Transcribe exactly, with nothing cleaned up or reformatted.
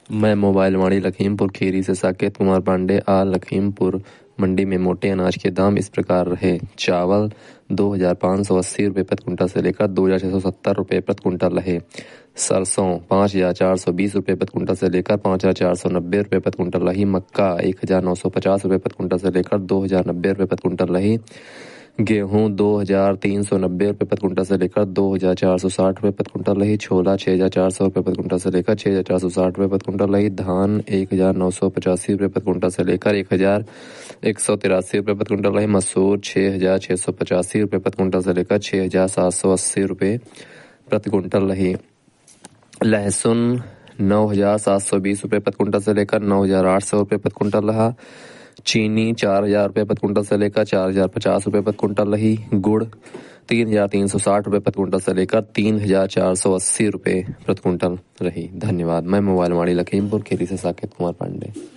मैं मोबाइल वाणी लखीमपुर खीरी से साकेत कुमार पांडे। आज लखीमपुर मंडी में मोटे अनाज के दाम इस प्रकार रहे। चावल दो हजार पाँच सौ अस्सी रुपये प्रति कुंटल से लेकर दो हजार छः सौ सत्तर रुपये प्रति कुंटल रहे। सरसों पाँच हजार चार सौ बीस रुपये प्रति कुंटल से लेकर पाँच हजार चार सौ नब्बे रुपये प्रति कुंटल रही। मक्का एक हजार नौ सौ पचास रुपये प्रति कुंटल से लेकर दो हजार नब्बे रुपये प्रति कुंटल रही। गेहूं दो हजार तीन सौ नब्बे रुपये प्रति कुंटल से लेकर दो हजार चार सौ साठ रुपये प्रति कुंटल रही। छोला छः हजार चार सौ रुपये प्रति कुंटल से लेकर छः हजार चार सौ साठ रुपये प्रति कुंटल रही। धान एक हजार नौ सौ पचासी रुपये प्रति कुंटल से लेकर एक हजार एक सौ तिरासी रुपये प्रति कुंटल रही। मसूर छः हजार छः सौ पचासी रुपये प्रति कुंटल से लेकर छः हजार सात सौ अस्सी रुपये प्रति कुंटल रही। लहसुन नौ हजार सात सौ बीस रुपये प्रति कुंटल से लेकर नौ हजार आठ सौ रुपये प्रति कुंटल रहा। चीनी चार हजार रुपये प्रति कुंटल से लेकर चार हजार पचास रुपये प्रति कुंटल रही। गुड़ तीन हजार तीन सौ साठ रुपये प्रति कुंटल से लेकर तीन हजार चार सौ अस्सी रुपये प्रति कुंटल रही। धन्यवाद। मैं मोबाइल वाणी लखीमपुर खीरी से साकेत कुमार पांडे।